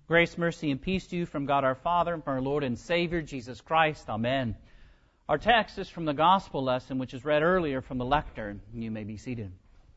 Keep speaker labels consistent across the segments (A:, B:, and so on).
A: Grace, mercy, and peace to you from God our Father and from our Lord and Savior, Jesus Christ. Amen. Our text is from the Gospel lesson, which is read earlier from the lectern. You may be seated.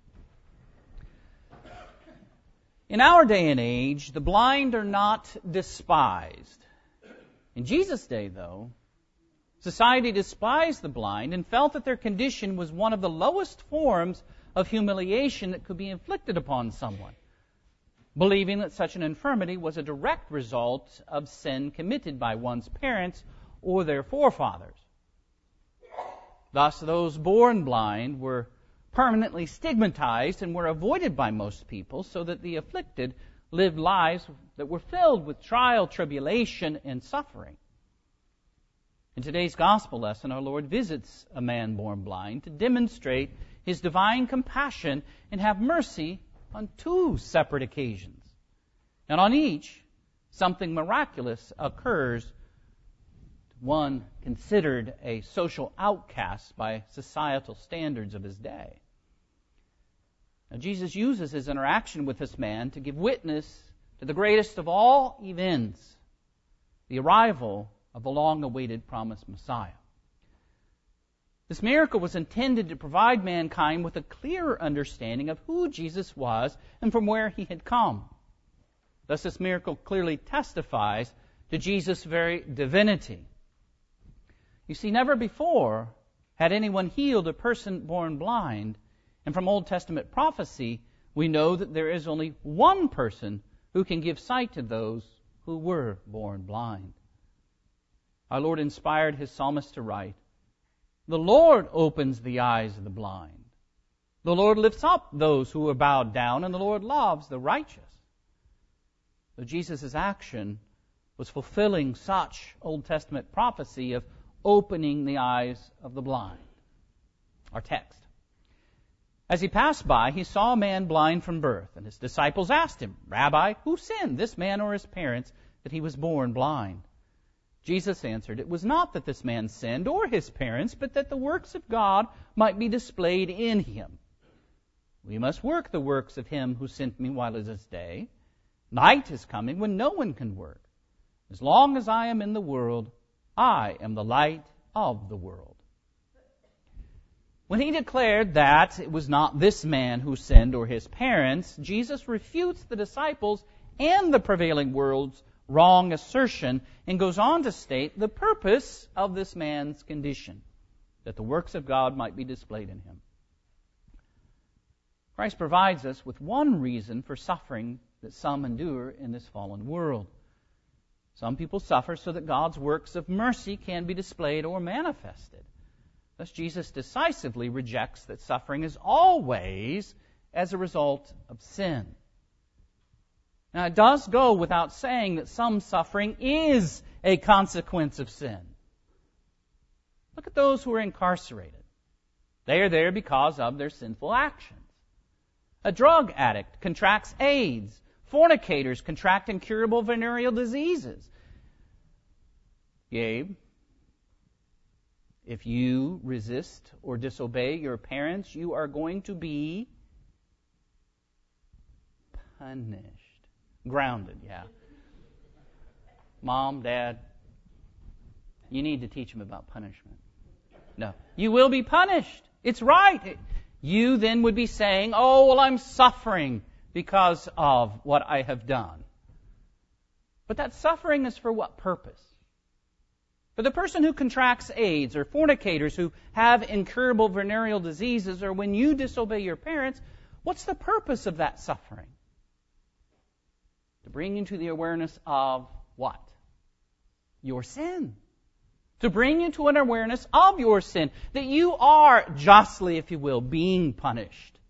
A: In our day and age, the blind are not despised. In Jesus' day, though, society despised the blind and felt that their condition was one of the lowest forms of humiliation that could be inflicted upon someone, believing that such an infirmity was a direct result of sin committed by one's parents or their forefathers. Thus, those born blind were permanently stigmatized and were avoided by most people, so that the afflicted lived lives that were filled with trial, tribulation, and suffering. In today's gospel lesson, our Lord visits a man born blind to demonstrate His divine compassion and have mercy on two separate occasions. And on each, something miraculous occurs to one considered a social outcast by societal standards of his day. Now, Jesus uses his interaction with this man to give witness to the greatest of all events, the arrival of the long-awaited promised Messiah. This miracle was intended to provide mankind with a clearer understanding of who Jesus was and from where He had come. Thus, this miracle clearly testifies to Jesus' very divinity. You see, never before had anyone healed a person born blind, and from Old Testament prophecy, we know that there is only one person who can give sight to those who were born blind. Our Lord inspired His psalmist to write, "The Lord opens the eyes of the blind. The Lord lifts up those who are bowed down, and the Lord loves the righteous." So Jesus' action was fulfilling such Old Testament prophecy of opening the eyes of the blind. Our text. As He passed by, He saw a man blind from birth, and His disciples asked Him, "Rabbi, who sinned, this man or his parents, that he was born blind?" Jesus answered, "It was not that this man sinned or his parents, but that the works of God might be displayed in him. We must work the works of Him who sent me while it is day. Night is coming when no one can work. As long as I am in the world, I am the light of the world." When He declared that it was not this man who sinned or his parents, Jesus refutes the disciples and the prevailing world's wrong assertion and goes on to state the purpose of this man's condition, that the works of God might be displayed in him. Christ provides us with one reason for suffering that some endure in this fallen world. Some people suffer so that God's works of mercy can be displayed or manifested. Thus, Jesus decisively rejects that suffering is always as a result of sin. Now, it does go without saying that some suffering is a consequence of sin. Look at those who are incarcerated. They are there because of their sinful actions. A drug addict contracts AIDS. Fornicators contract incurable venereal diseases. Gabe, if you resist or disobey your parents, you are going to be punished. Grounded, yeah. Mom, Dad, you need to teach them about punishment. No. You will be punished. It's right. You then would be saying, "Oh, well, I'm suffering because of what I have done." But that suffering is for what purpose? For the person who contracts AIDS, or fornicators who have incurable venereal diseases, or when you disobey your parents, what's the purpose of that suffering? To bring you to the awareness of what? Your sin. To bring you to an awareness of your sin, that you are justly, if you will, being punished.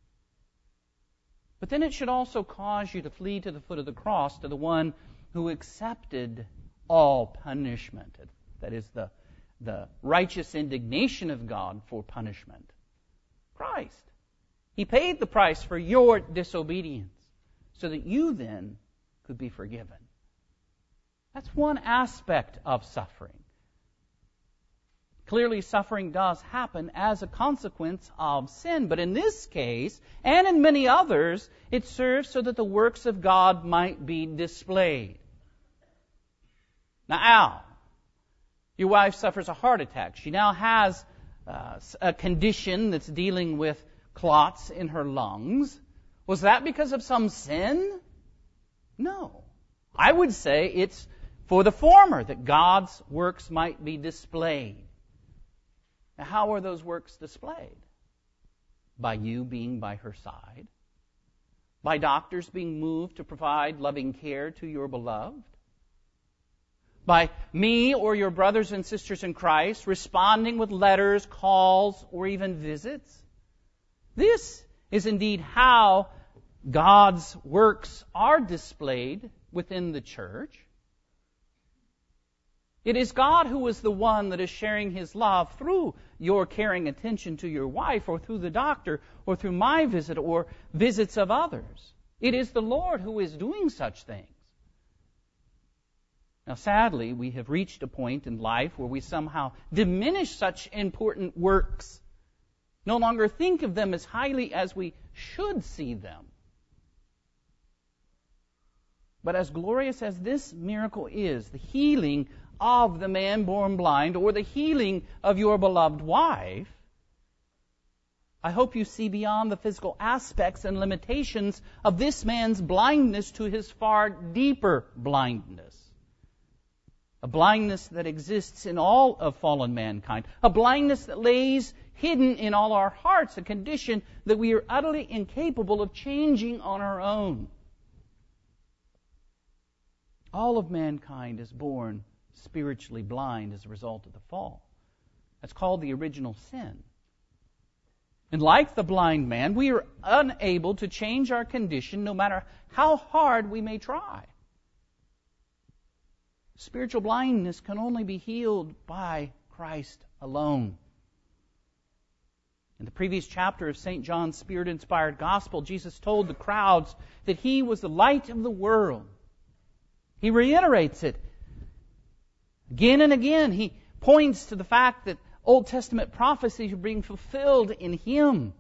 A: But then it should also cause you to flee to the foot of the cross, to the one who accepted all punishment. That is the righteous indignation of God for punishment. Christ. He paid the price for your disobedience so that you then could be forgiven. That's one aspect of suffering. Clearly, suffering does happen as a consequence of sin. But in this case, and in many others, it serves so that the works of God might be displayed. Now, Al, your wife suffers a heart attack. She now has a condition that's dealing with clots in her lungs. Was that because of some sin? No. I would say it's for the former, that God's works might be displayed. Now, how are those works displayed? By you being by her side, by doctors being moved to provide loving care to your beloved, by me or your brothers and sisters in Christ responding with letters, calls, or even visits. This is indeed how God's works are displayed within the church. It is God who is the one that is sharing His love through your caring attention to your wife, or through the doctor, or through my visit, or visits of others. It is the Lord who is doing such things. Now, sadly, we have reached a point in life where we somehow diminish such important works, no longer think of them as highly as we should see them. But as glorious as this miracle is, the healing of the man born blind, or the healing of your beloved wife, I hope you see beyond the physical aspects and limitations of this man's blindness to his far deeper blindness. A blindness that exists in all of fallen mankind. A blindness that lays hidden in all our hearts, a condition that we are utterly incapable of changing on our own. All of mankind is born spiritually blind as a result of the fall. That's called the original sin. And like the blind man, we are unable to change our condition no matter how hard we may try. Spiritual blindness can only be healed by Christ alone. In the previous chapter of St. John's Spirit-inspired Gospel, Jesus told the crowds that He was the light of the world. He reiterates it again and again. He points to the fact that Old Testament prophecies are being fulfilled in Him.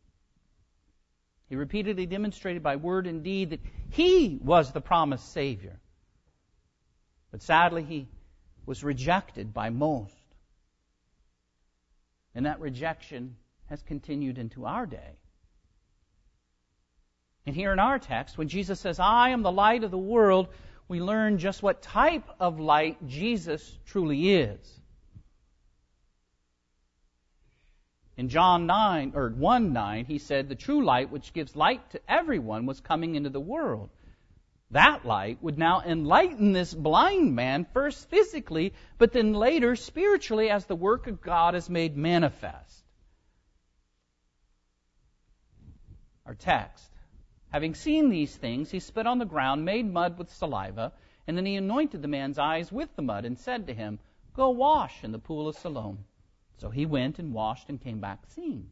A: He repeatedly demonstrated by word and deed that He was the promised Savior. But sadly, He was rejected by most. And that rejection has continued into our day. And here in our text, when Jesus says, I am the light of the world, we learn just what type of light Jesus truly is. In John 1:9, He said, the true light which gives light to everyone was coming into the world. That light would now enlighten this blind man, first physically, but then later spiritually as the work of God is made manifest. Our text. Having seen these things, He spit on the ground, made mud with saliva, and then He anointed the man's eyes with the mud and said to him, go wash in the pool of Siloam. So he went and washed and came back seeing.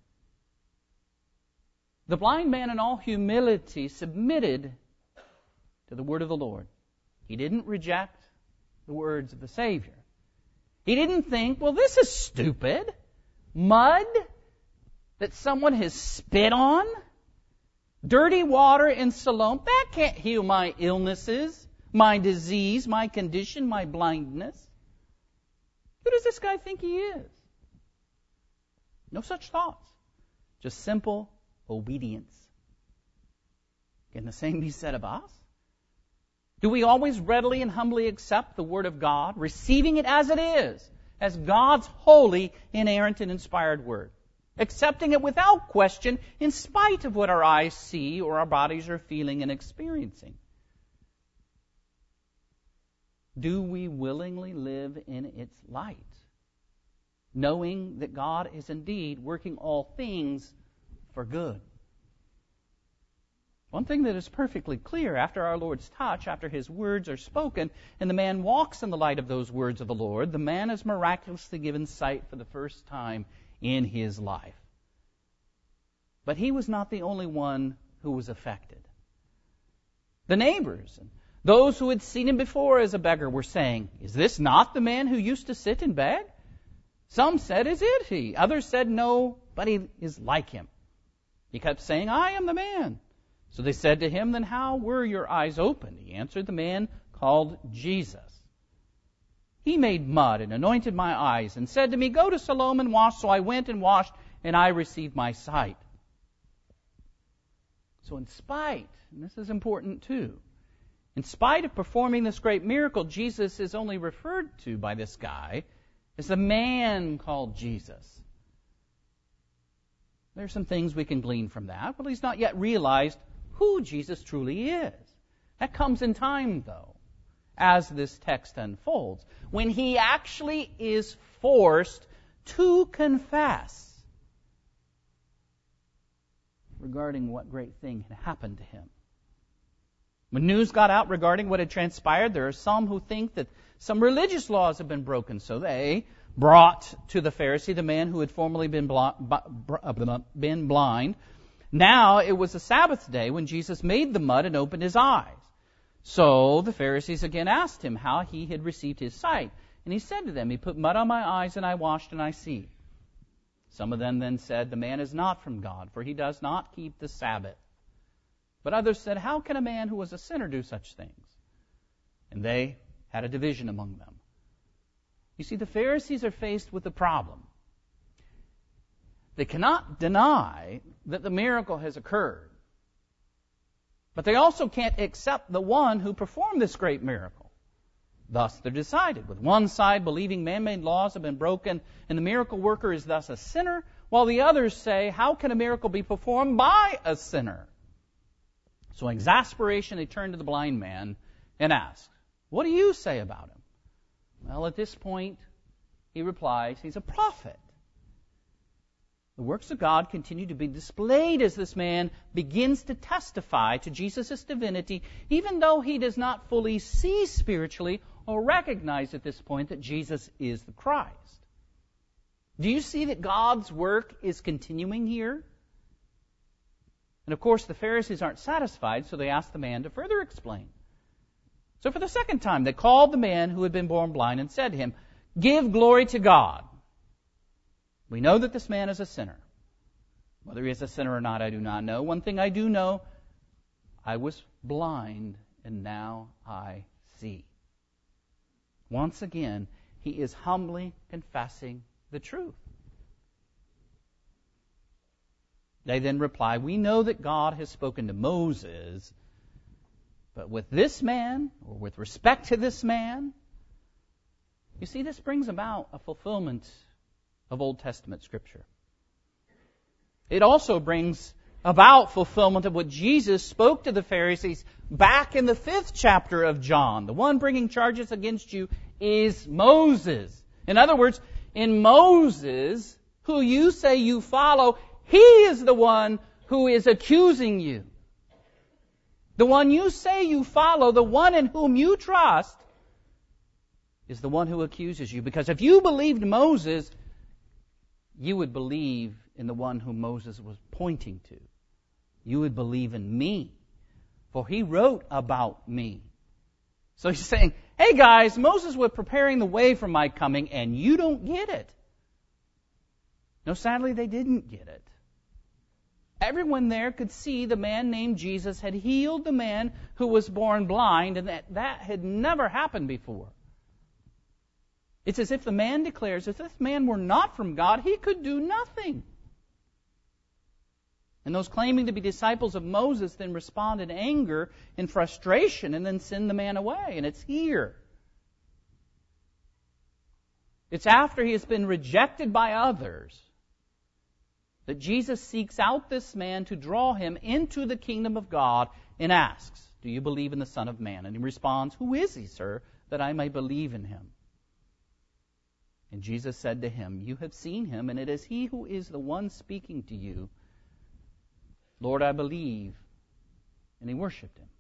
A: The blind man in all humility submitted to the word of the Lord. He didn't reject the words of the Savior. He didn't think, well, this is stupid. Mud that someone has spit on? Dirty water in Siloam? That can't heal my illnesses, my disease, my condition, my blindness. Who does this guy think he is? No such thoughts. Just simple obedience. Can the same be said of us? Do we always readily and humbly accept the Word of God, receiving it as it is, as God's holy, inerrant, and inspired Word? Accepting it without question, in spite of what our eyes see or our bodies are feeling and experiencing? Do we willingly live in its light, knowing that God is indeed working all things for good? One thing that is perfectly clear, after our Lord's touch, after His words are spoken, and the man walks in the light of those words of the Lord, the man is miraculously given sight for the first time in his life. But he was not the only one who was affected. The neighbors and those who had seen him before as a beggar were saying, is this not the man who used to sit and beg? Some said, "Is it he?" Others said, "Nobody is like him." He kept saying, "I am the man." So they said to him, "Then how were your eyes opened?" He answered, "The man called Jesus. He made mud and anointed my eyes and said to me, 'Go to Siloam and wash.' So I went and washed, and I received my sight." So in spite, and this is important too, in spite of performing this great miracle, Jesus is only referred to by this guy as the man called Jesus. There's some things we can glean from that. Well, he's not yet realized who Jesus truly is. That comes in time, though, as this text unfolds, when he actually is forced to confess regarding what great thing had happened to him. When news got out regarding what had transpired, there are some who think that some religious laws have been broken, so they brought to the Pharisee the man who had formerly been blind. Now it was a Sabbath day when Jesus made the mud and opened his eyes. So the Pharisees again asked him how he had received his sight. And he said to them, "He put mud on my eyes, and I washed, and I see." Some of them then said, "The man is not from God, for he does not keep the Sabbath." But others said, "How can a man who was a sinner do such things?" And they had a division among them. You see, the Pharisees are faced with a problem. They cannot deny that the miracle has occurred. But they also can't accept the one who performed this great miracle. Thus they're decided, with one side believing man-made laws have been broken and the miracle worker is thus a sinner, while the others say, how can a miracle be performed by a sinner? So in exasperation, they turn to the blind man and ask, "What do you say about him?" Well, at this point, he replies, he's a prophet. The works of God continue to be displayed as this man begins to testify to Jesus' divinity, even though he does not fully see spiritually or recognize at this point that Jesus is the Christ. Do you see that God's work is continuing here? And of course, the Pharisees aren't satisfied, so they ask the man to further explain. So for the second time, they called the man who had been born blind and said to him, "Give glory to God. We know that this man is a sinner. Whether he is a sinner or not, I do not know. One thing I do know, I was blind, and now I see." Once again, he is humbly confessing the truth. They then reply, "We know that God has spoken to Moses, but with this man, or with respect to this man," you see, this brings about a fulfillment of Old Testament Scripture. It also brings about fulfillment of what Jesus spoke to the Pharisees back in the 5th chapter of John. The one bringing charges against you is Moses. In other words, in Moses, who you say you follow, he is the one who is accusing you. The one you say you follow, the one in whom you trust, is the one who accuses you. Because if you believed Moses, you would believe in the one whom Moses was pointing to. You would believe in me, for he wrote about me. So he's saying, hey guys, Moses was preparing the way for my coming, and you don't get it. No, sadly, they didn't get it. Everyone there could see the man named Jesus had healed the man who was born blind, and that had never happened before. It's as if the man declares, if this man were not from God, he could do nothing. And those claiming to be disciples of Moses then respond in anger and frustration and then send the man away. And it's here. It's after he has been rejected by others that Jesus seeks out this man to draw him into the kingdom of God and asks, "Do you believe in the Son of Man?" And he responds, "Who is he, sir, that I may believe in him?" And Jesus said to him, "You have seen him, and it is he who is the one speaking to you. Lord, I believe." And he worshipped him.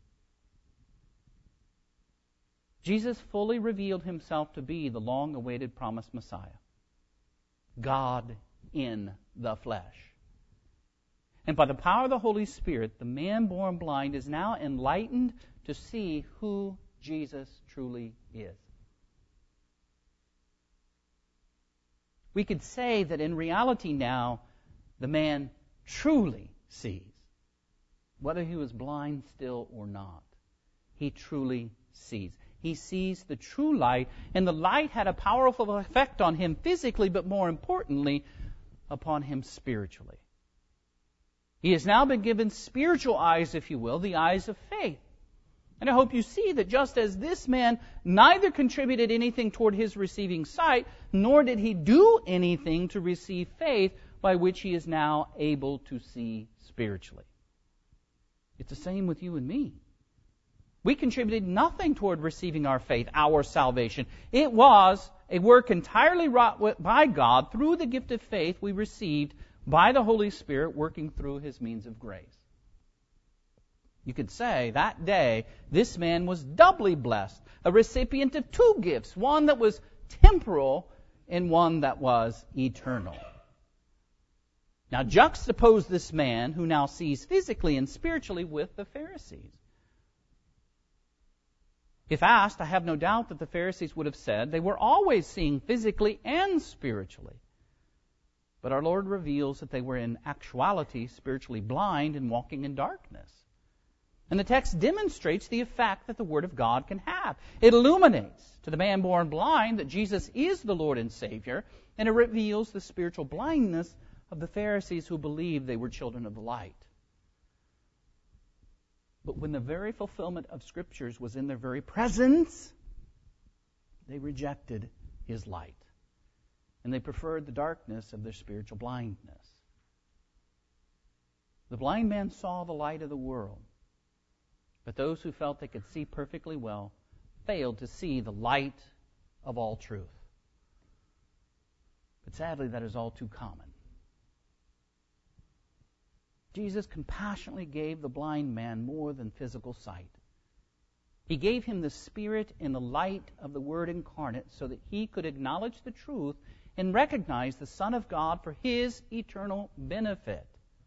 A: Jesus fully revealed himself to be the long-awaited promised Messiah, God in the flesh. And by the power of the Holy Spirit, the man born blind is now enlightened to see who Jesus truly is. we could say that in reality now, the man truly sees. Whether he was blind still or not, he truly sees. He sees the true light, and the light had a powerful effect on him physically, but more importantly, upon him spiritually. He has now been given spiritual eyes, if you will, the eyes of faith. And I hope you see that just as this man neither contributed anything toward his receiving sight, nor did he do anything to receive faith by which he is now able to see spiritually. It's the same with you and me. We contributed nothing toward receiving our faith, our salvation. It was a work entirely wrought by God through the gift of faith we received by the Holy Spirit working through His means of grace. You could say that day this man was doubly blessed, a recipient of two gifts, one that was temporal and one that was eternal. Now juxtapose this man who now sees physically and spiritually with the Pharisees. If asked, I have no doubt that the Pharisees would have said they were always seeing physically and spiritually. But our Lord reveals that they were in actuality spiritually blind and walking in darkness. And the text demonstrates the effect that the Word of God can have. It illuminates to the man born blind that Jesus is the Lord and Savior, and it reveals the spiritual blindness of the Pharisees who believed they were children of the light. But when the very fulfillment of Scriptures was in their very presence, they rejected His light. And they preferred the darkness of their spiritual blindness. The blind man saw the light of the world, but those who felt they could see perfectly well failed to see the light of all truth. But sadly, that is all too common. Jesus compassionately gave the blind man more than physical sight. He gave him the Spirit and the light of the Word incarnate so that he could acknowledge the truth and recognize the Son of God for his eternal benefit.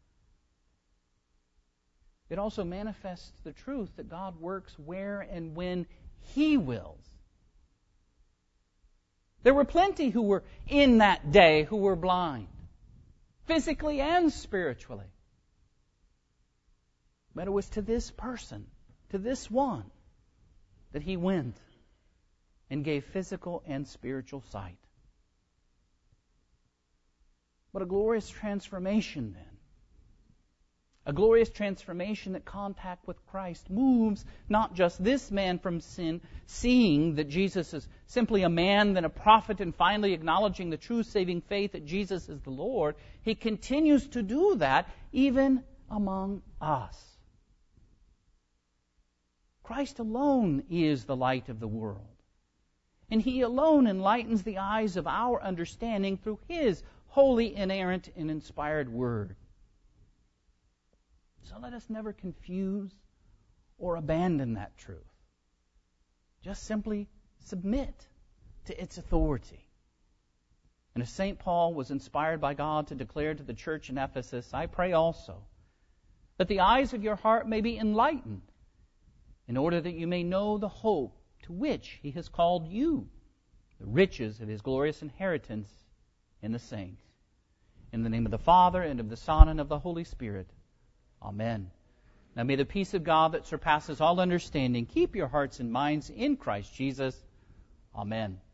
A: It also manifests the truth that God works where and when He wills. There were plenty who were in that day who were blind, physically and spiritually. But it was to this person, to this one, that He went and gave physical and spiritual sight. What a glorious transformation then. A glorious transformation that contact with Christ moves not just this man from sin, seeing that Jesus is simply a man, then a prophet, and finally acknowledging the true saving faith that Jesus is the Lord. He continues to do that even among us. Christ alone is the light of the world. And He alone enlightens the eyes of our understanding through His holy, inerrant, and inspired Word. So let us never confuse or abandon that truth. Just simply submit to its authority. And as St. Paul was inspired by God to declare to the church in Ephesus, I pray also that the eyes of your heart may be enlightened, in order that you may know the hope to which He has called you, the riches of His glorious inheritance in the saints. In the name of the Father, and of the Son, and of the Holy Spirit. Amen. Now may the peace of God that surpasses all understanding keep your hearts and minds in Christ Jesus. Amen.